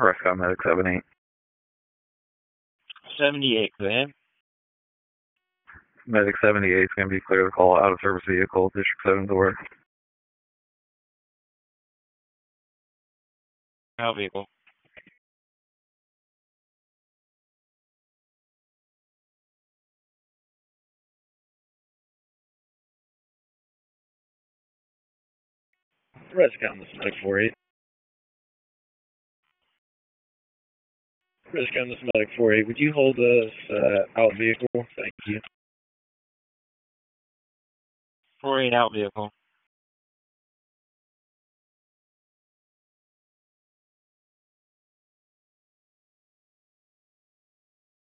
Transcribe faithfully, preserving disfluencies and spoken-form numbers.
Rescon Medic seven eight. seventy-eight, go ahead. Medic seventy-eight is going to be clear to call out of service vehicle, District seven door. Out vehicle. Rescon, this is Medic four eight. Rescon, this is Medic four eight. Would you hold us uh, out vehicle? Thank you. four eight out vehicle.